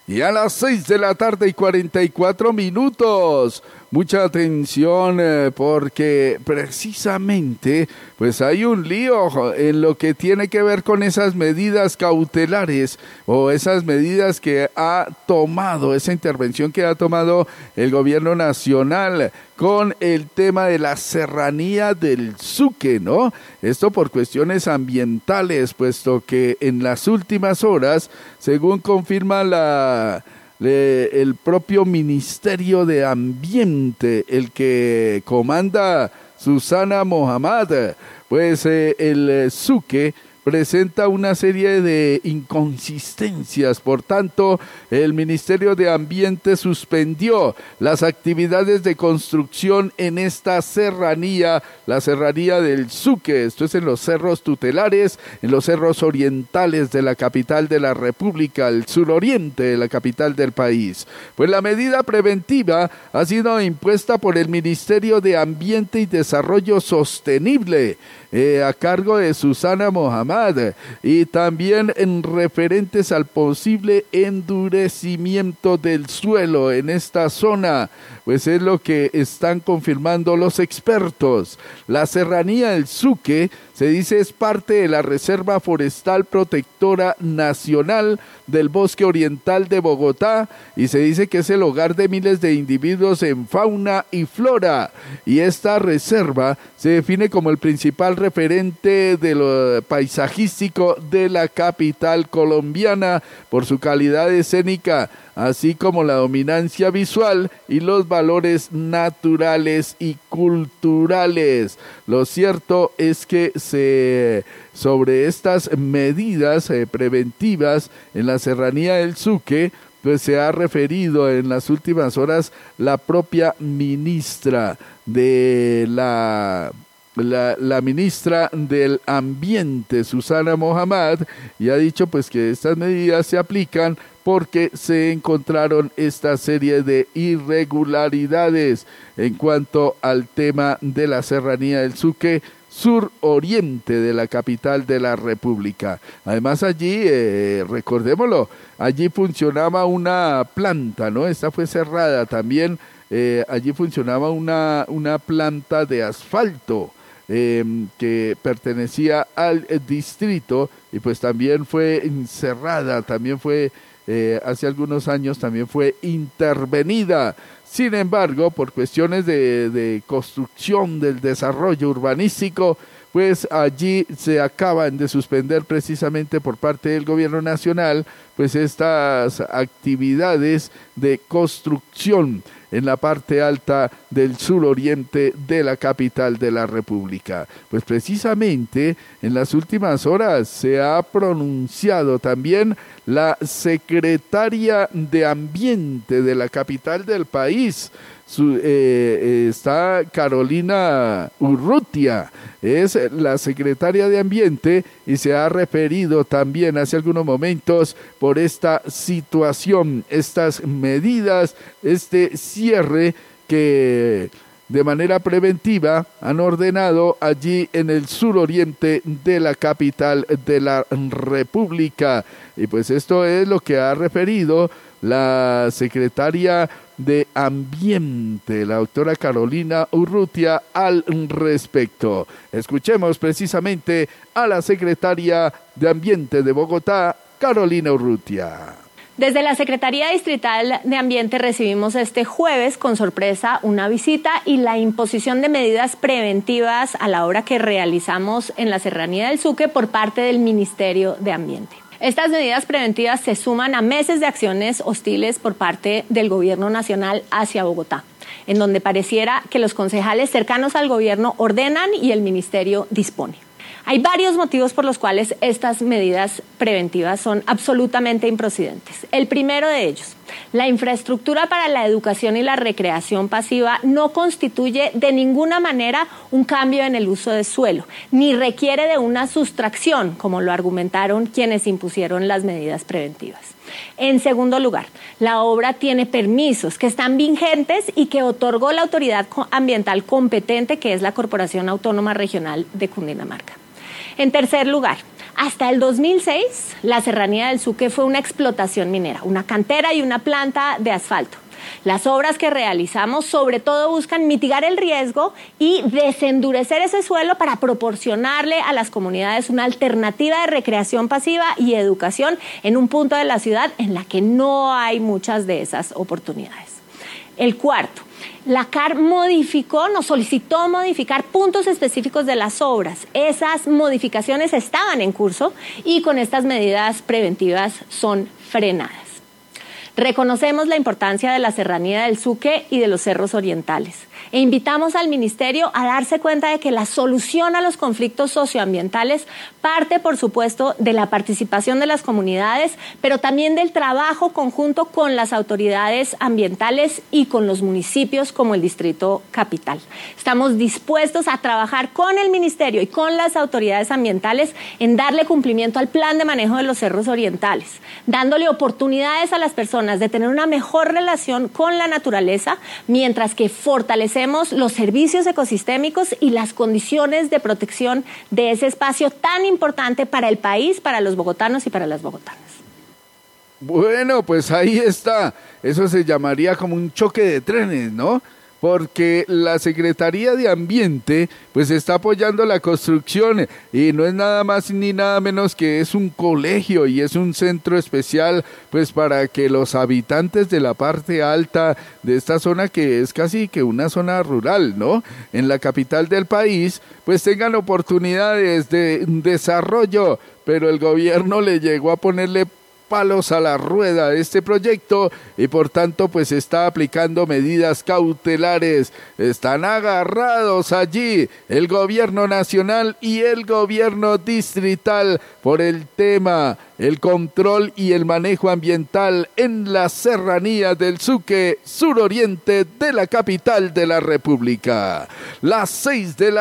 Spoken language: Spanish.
Y a las 6:44 PM. Mucha atención porque precisamente pues hay un lío en lo que tiene que ver con esas medidas cautelares o esas medidas que ha tomado, esa intervención que ha tomado el gobierno nacional con el tema de la serranía del Suque, ¿no? Esto por cuestiones ambientales, puesto que en las últimas horas, según confirma el propio Ministerio de Ambiente, el que comanda Susana Mohammad, pues el Suque presenta una serie de inconsistencias. Por tanto, el Ministerio de Ambiente suspendió las actividades de construcción en esta serranía, la serranía del Suque. Esto es en los cerros tutelares, en los cerros orientales de la capital de la República, el suroriente de la capital del país. Pues la medida preventiva ha sido impuesta por el Ministerio de Ambiente y Desarrollo Sostenible, a cargo de Susana Mohammad, y también en referentes al posible endurecimiento del suelo en esta zona, pues es lo que están confirmando los expertos. La serranía del Suque, se dice, es parte de la Reserva Forestal Protectora Nacional del Bosque Oriental de Bogotá, y se dice que es el hogar de miles de individuos en fauna y flora, y esta reserva se define como el principal referente de lo paisajístico de la capital colombiana por su calidad escénica, así como la dominancia visual y los valores naturales y culturales. Lo cierto es que sobre estas medidas preventivas en la serranía del Suque, pues se ha referido en las últimas horas la propia ministra de la ministra del Ambiente, Susana Mohammad, y ha dicho pues que estas medidas se aplican porque se encontraron esta serie de irregularidades en cuanto al tema de la serranía del Suque, suroriente de la capital de la República. Además allí, recordémoslo, allí funcionaba una planta, ¿no? Esta fue cerrada también. Allí funcionaba una planta de asfalto que pertenecía al distrito, y pues también fue cerrada, también fue hace algunos años también fue intervenida. Sin embargo, por cuestiones de construcción del desarrollo urbanístico, pues allí se acaban de suspender precisamente por parte del gobierno nacional pues estas actividades de construcción en la parte alta del suroriente de la capital de la República. Pues precisamente en las últimas horas se ha pronunciado también la secretaria de Ambiente de la capital del país. Está Carolina Urrutia, es la secretaria de Ambiente, y se ha referido también hace algunos momentos por esta situación, estas medidas, este cierre que de manera preventiva han ordenado allí en el suroriente de la capital de la República. Y pues esto es lo que ha referido la secretaria de Ambiente, la doctora Carolina Urrutia, al respecto. Escuchemos precisamente a la secretaria de Ambiente de Bogotá, Carolina Urrutia. Desde la Secretaría Distrital de Ambiente recibimos este jueves con sorpresa una visita y la imposición de medidas preventivas a la obra que realizamos en la Serranía del Suque por parte del Ministerio de Ambiente. Estas medidas preventivas se suman a meses de acciones hostiles por parte del Gobierno Nacional hacia Bogotá, en donde pareciera que los concejales cercanos al gobierno ordenan y el ministerio dispone. Hay varios motivos por los cuales estas medidas preventivas son absolutamente improcedentes. El primero de ellos, la infraestructura para la educación y la recreación pasiva no constituye de ninguna manera un cambio en el uso de suelo, ni requiere de una sustracción, como lo argumentaron quienes impusieron las medidas preventivas. En segundo lugar, la obra tiene permisos que están vigentes y que otorgó la autoridad ambiental competente, que es la Corporación Autónoma Regional de Cundinamarca. En tercer lugar, Hasta el 2006, la Serranía del Suque fue una explotación minera, una cantera y una planta de asfalto. Las obras que realizamos sobre todo buscan mitigar el riesgo y desendurecer ese suelo para proporcionarle a las comunidades una alternativa de recreación pasiva y educación en un punto de la ciudad en la que no hay muchas de esas oportunidades. El cuarto, la CAR nos solicitó modificar puntos específicos de las obras. Esas modificaciones estaban en curso y con estas medidas preventivas son frenadas. Reconocemos la importancia de la Serranía del Suque y de los cerros orientales e invitamos al Ministerio a darse cuenta de que la solución a los conflictos socioambientales parte, por supuesto, de la participación de las comunidades, pero también del trabajo conjunto con las autoridades ambientales y con los municipios como el Distrito Capital. Estamos dispuestos a trabajar con el Ministerio y con las autoridades ambientales en darle cumplimiento al plan de manejo de los cerros orientales, dándole oportunidades a las personas de tener una mejor relación con la naturaleza, mientras que fortalecemos los servicios ecosistémicos y las condiciones de protección de ese espacio tan importante para el país, para los bogotanos y para las bogotanas. Bueno, pues ahí está. Eso se llamaría como un choque de trenes, ¿no? Porque la Secretaría de Ambiente pues está apoyando la construcción y no es nada más ni nada menos que es un colegio y es un centro especial pues para que los habitantes de la parte alta de esta zona, que es casi que una zona rural, ¿no?, en la capital del país, pues tengan oportunidades de desarrollo, pero el gobierno le llegó a ponerle palos a la rueda de este proyecto y por tanto pues está aplicando medidas cautelares. Están agarrados allí el gobierno nacional y el gobierno distrital por el tema, el control y el manejo ambiental en la Serranía del Suque, suroriente de la capital de la República. Las 6 de la